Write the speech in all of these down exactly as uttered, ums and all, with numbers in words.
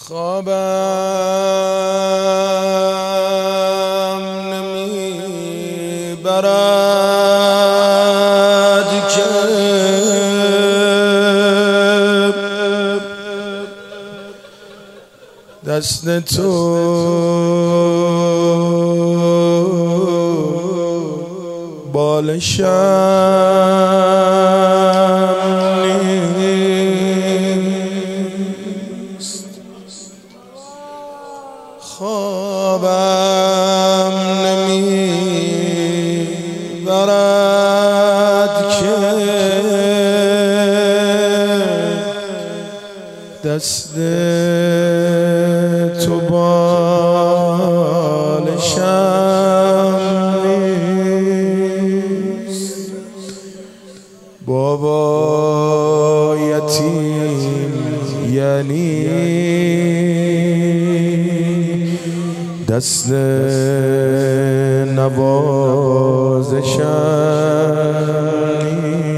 خوابم نمیبرد که دست تو بالشم نیست. خوابم نمیبرد که دست تو بالشم نیست. بابا یتیم یعنی دست نوازشم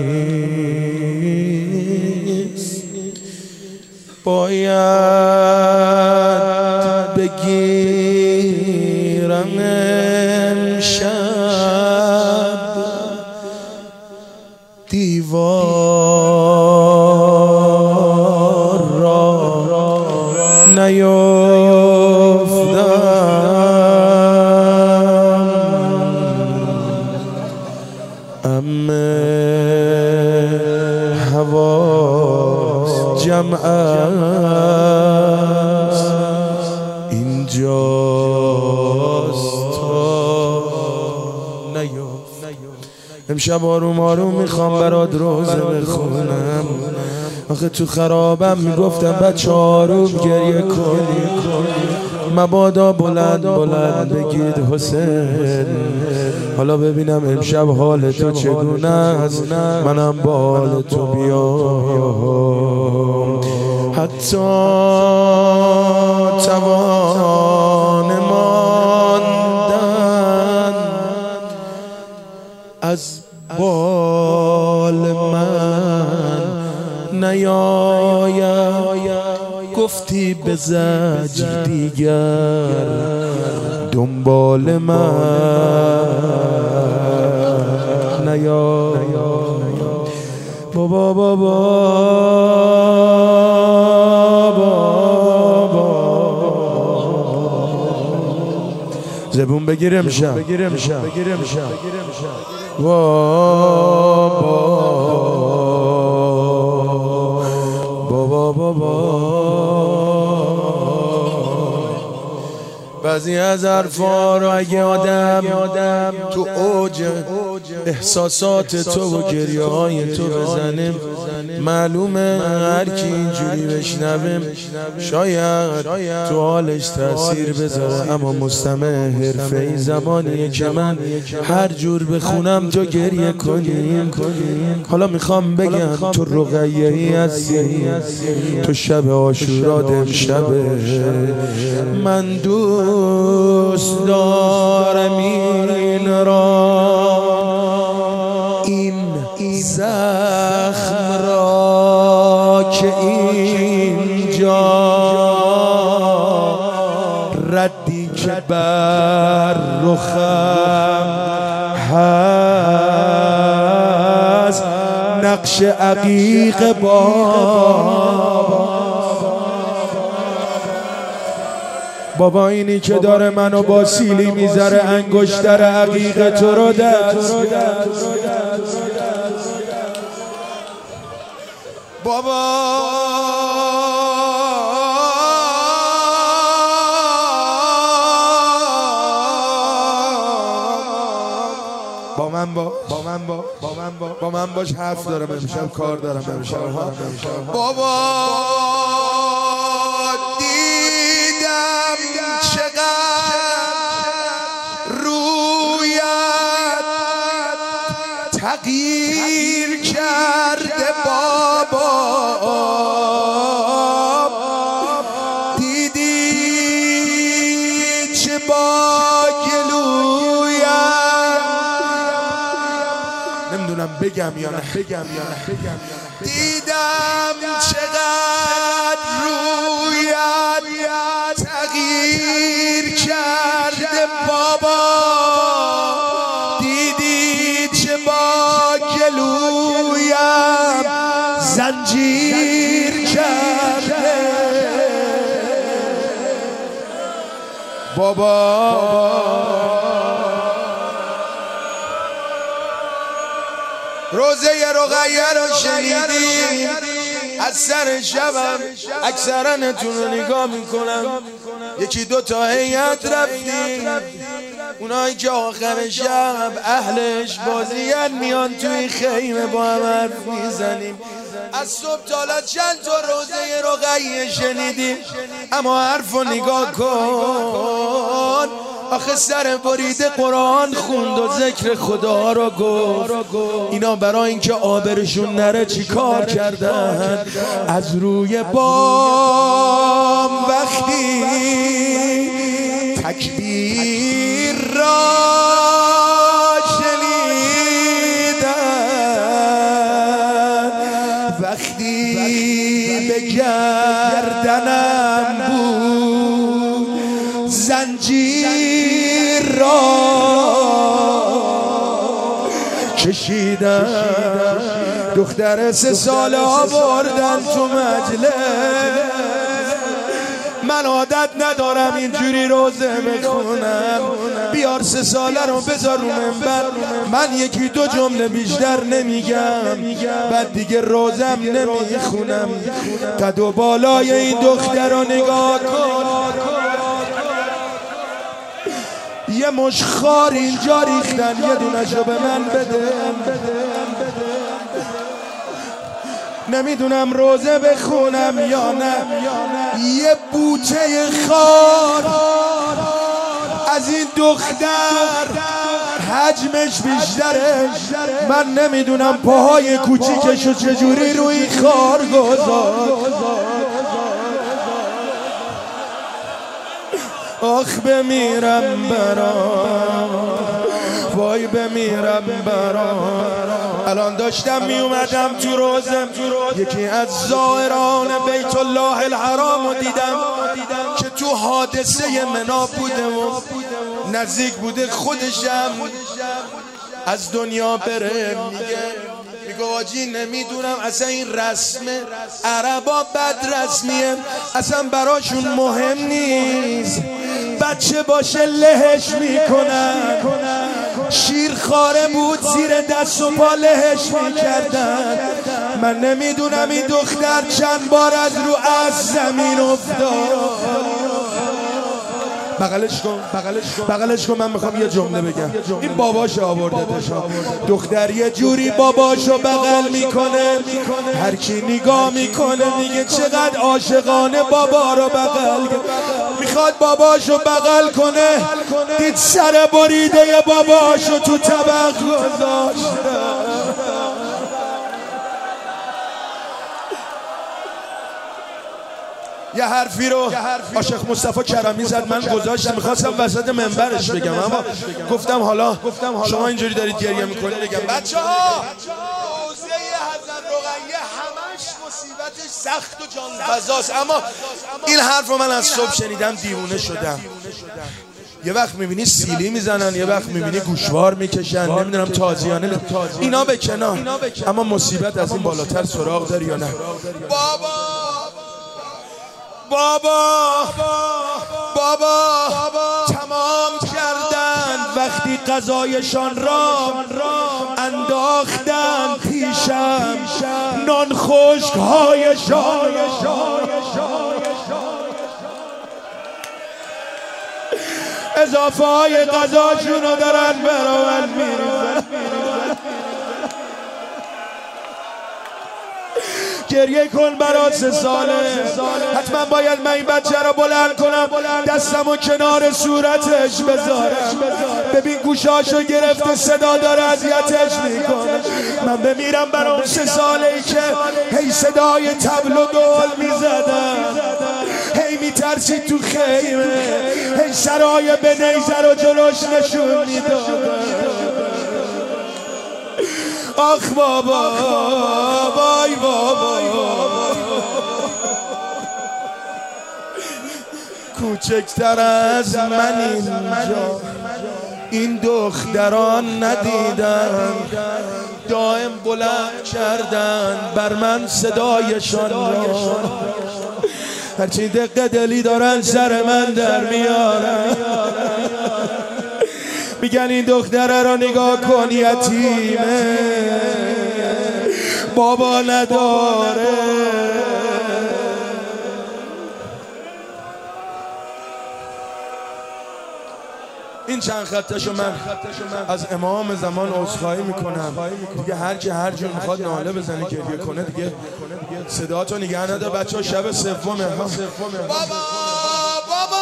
نیست. باید بگیرم امشب دیوار را نیفتم، اما حواس جمع است اینجاست تا نیفت. امشب آروم آروم میخوام برات روزه بخونم. آخه تو خرابم میگفتم بچه آروم گریه کنی، مبادا بلند بلند بگید حسین. حالا ببینم امشب حال تو چگونه است، منم با حال تو بیام. حتی توان ماندن از بال من نیاید، گفتی به زجر دیگر دنبال من نیاید. بابا بابا زبون بگیرم شم بگیرم شم بگیرم شم بابا بابا بابا. بعضی از حرفا رو اگه آدم تو اوج احساسات تو و گریه های تو بزنیم، معلومه هر کی اینجوری بشنویم شاید تو حالش تأثیر بذاره. اما مستمع حرفه‌ای زمانیه که من هر جور بخونم تو گریه کنیم. حالا میخوام بگم تو رقیه‌ای هستی، تو شب عاشورا امشبه. من دوست دارم این را، این زخم را که اینجا ردی که بر رخم هست نقش عقیق بابا. بابا اینی که داره منو با سیلی میذاره انگشتر عقیق تو رو دست. بابا با من با با من با با من با با من باش حرف دارم امشب، کار دارم امشب ها. بابا دیدم چقدر رویت تغییر کرده بابا. دیدی چه با گلویم، نمیدونم بگم یا نه بگم یا نه بگم. دیدم چقدر رویت تغییر کرده بابا، دیدی چه با گلویم زنجیر کرده بابا. روزه رقیه رو شنیدیم، از سر شبم اکثرانتون رو نگاه میکنم، یکی دو تا هیئت رفتیم، اونایی که آخر شب اهلش بازیان میان توی خیمه با هم حرف میزنیم. از صبح تا حالا چند تا روزه رقیه شنیدیم، اما حرف رو نگاه کن، آخه سر بریده قرآن خوند و ذکر خدا رو گفت. اینا برای اینکه آبرشون نره چی کار کردن؟ از روی بام وقتی تکبیر را شنیدن، وقتی به گردنم بود زنجیر را کشیدن، دختر سه ساله آوردن تو مجلس. من عادت ندارم اینجوری روزه بخونم، بیار سه ساله رو بذار رو منبر، من یکی دو جمله بیشتر نمیگم، بعد دیگه روزم نمیخونم. قد و بالای این دختر رو نگاه کن، یه مش خار اینجا ریختن، یه دونشو به من بده. نمیدونم روزه بخونم یا نه. یه بوته خار از این دختر حجمش بیشتره، من نمیدونم پاهای کوچیکشو چجوری روی خار گذاشت. آخ بمیرم برام، وای بمیرم برام. الان داشتم می اومدم تو روزم، یکی از زائران بیت الله الحرام رو دیدم که تو حادثه منا بوده و نزدیک بوده خودشم از دنیا بره. میگه میگه واجی نمیدونم اصلا این رسم عربا بد رسمیه، اصلا براشون مهم نیست، بچه باشه لهش میکنن. شیر خاره بود زیر دست و پا لهش میکردن. من نمیدونم این دختر چند بار از رو از زمین افتاد. بغلش کن بغلش کن بغلش کن من میخوام یه جمله بگم. این باباش آوردتش، دختر یه جوری باباشو بغل میکنه، هر کی نگاه میکنه میگه چقدر عاشقانه بابا رو بغل، میخواد باباشو بغل کنه، دید سر بریده باباشو تو طبق گذاشت. یه حرفی رو عاشق مصطفی کرمی زد، من گذاشتم میخواستم وسط منبرش بگم، اما گفتم حالا شما اینجوری دارید گریه میکنید بگم بچه ها حوزه حضرت رقیه همش مصیبتش سخت و جانفزاست، اما این حرف رو من از صبح شنیدم دیوونه شدم. یه وقت میبینی سیلی میزنن، یه وقت میبینی گوشوار میکشن، نمیدونم تازیانه، اینا به کنار، اما مصیبت از این بالاتر سراغ داری یا نه؟ بابا بابا بابا تمام کردن وقتی قضایشان را انداختن پیشم، نان خشک هایشان اضافه های غذاشون رو دارن برامن میریزن. گریه کن برات سه ساله، حتما باید من این بچه رو بلند کنم، دستمو کنار صورتش بذارم، ببین گوشاشو گرفته صدا داره اذیتش میکنه. من بمیرم برای اون سه ساله ای که هی صدای طبل و دول میزدم، هی میترسید تو خیمه، هی سرای به نیزه رو جلوش نشون میدادم. آخ بابا وای بابا کوچکتر از من اینجا این دختران ندیدن، دائم بلند کردن بر من صدایشان را، هرچی دقیقه دلی دارن سر من در میارن، میگن این دختره را نگاه کن یتیمه، بابا نداره. این چند خطشو من از امام زمان عذرخواهی میکنم دیگه. هر کی هر جور میخواد ناله بزنه گریه کنه دیگه، صداتو نگه نده. بچه‌ها شب سومه. بابا بابا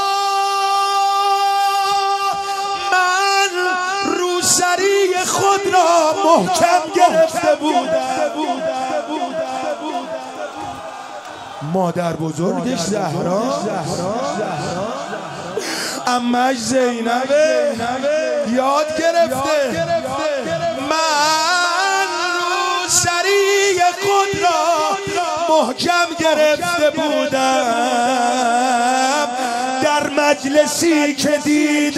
من روسری خود را محکم گرفته بودم، مادر بزرگش زهرا، امش زینبه یاد گرفته. من روسری خود را محکم گرفته بودم، در مجلسی که دیدم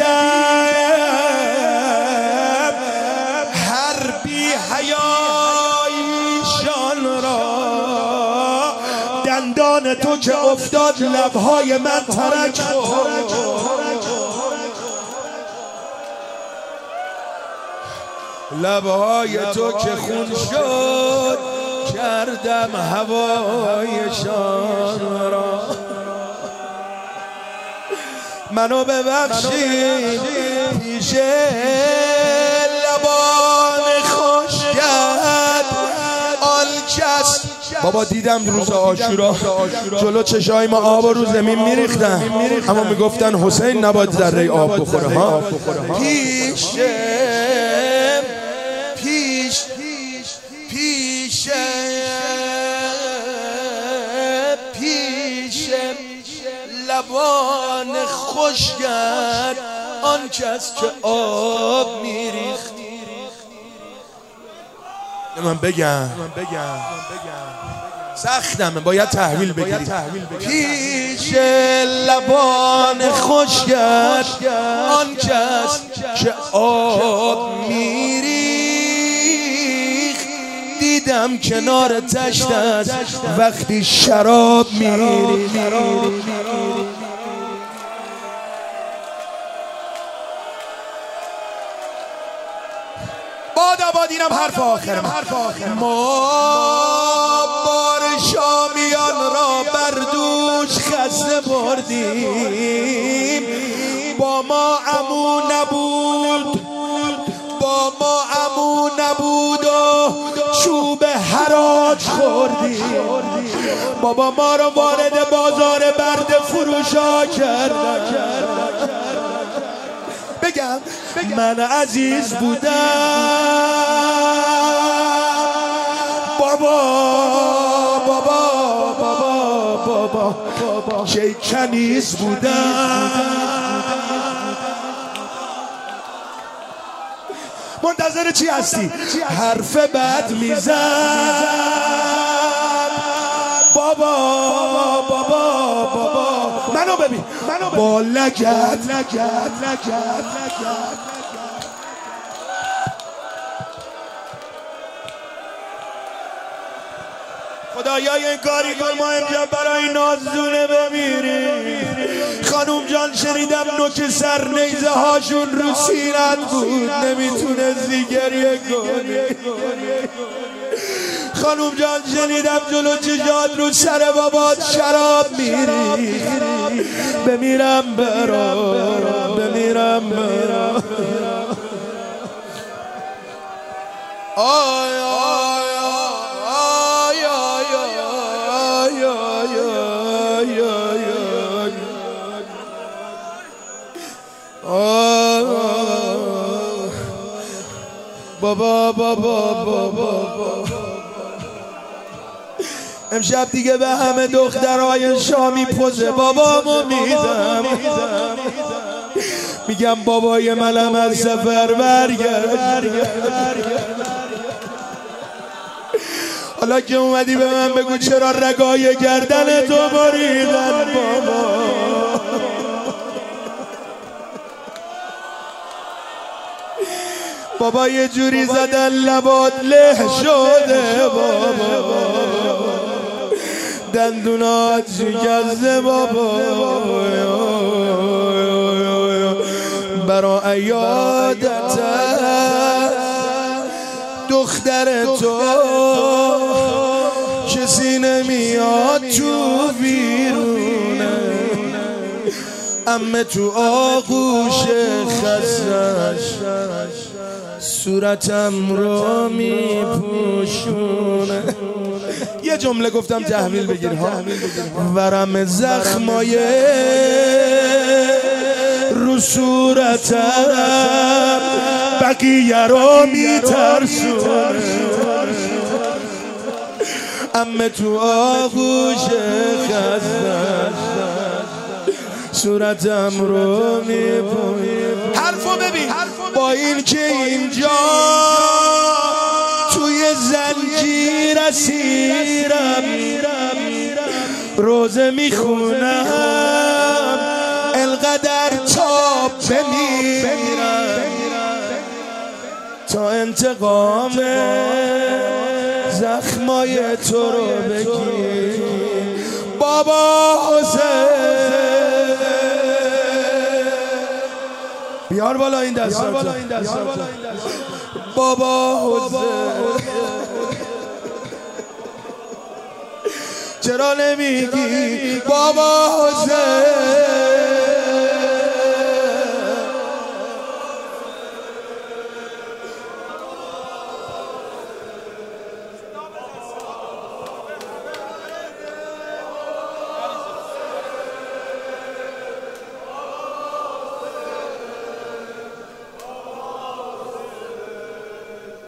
هر بی حیاییشان را، دندان تو که افتاد لبهای من ترک خورد، لبهای تو که خون شد کردم هوایشان را. منو ببخشید پیش لبان خوش کرد آن کس. بابا دیدم روز عاشورا جلو چشای ما آب رو زمین میریختن، اما میگفتن حسین نباید ذره آب بخوره ها. پیش پیش پیش پیش لبان خوش کرد آن کس که آب میریخت. من بگم سختمه، باید تحویل بگیری. پیش لبان خوش کرد آن کس که آب میریخت، دیدم کنار تشتش وقتی شراب میریخت. باد آباد اینم حرف آخر من. ما بار شامیان را بر دوش خسته بردیم، با ما عمو نبود با ما عمو نبود و چوب حراج خوردیم. بابا ما را وارد بازار برد فروشا کردن. بگم من عزیز بودم بابا بابا بابا بابا که کنیز بودم. منتظر چی هستی؟ حرف بد میزن بابا بابا بابا. منو ببین با لگت لگت لگت لگت. خدایا این کاری کن ما امجا برای نازونه بمیریم. خانوم جان شنیدم نوک سر نیزه هاشون رو سینت بود، نمیتونستی گریه کنی. خانوم جان شنیدم جلو چشات رو سر بابات شراب میری. بمیرم برام بمیرم برام. آی آی آی آی آی آی بابا بابا بابا. امشب دیگه به همه دخترای شامی پوزه بابامو میدم، میگم بابای منم از سفر برگرد. حالا که اومدی به من بگو چرا رگای گردن تو بریدن بابا. بابا یه جوری زدن لبات له شده بابا، دندونات شکسته بابا، برا یادت دختر تو کسی نمیاد تو بیرونه، امه تو آغوش خستش صورتم رو میپوشونه. یه جمله گفتم تحویل بگیر ها. ورم زخمای رو صورتم بقیه رو میترسونه، امه تو آغوش خستش صورتم رو میپوشونه. حرفو ببین، با این که اینجا توی زنجیر اسیرم، روزه میخونم القدر تا بمیرم، تا انتقام زخمای تو رو بگیر بابا حسین. بیار بالا این دست بابا حسین، چرا نمیگی بابا حسین؟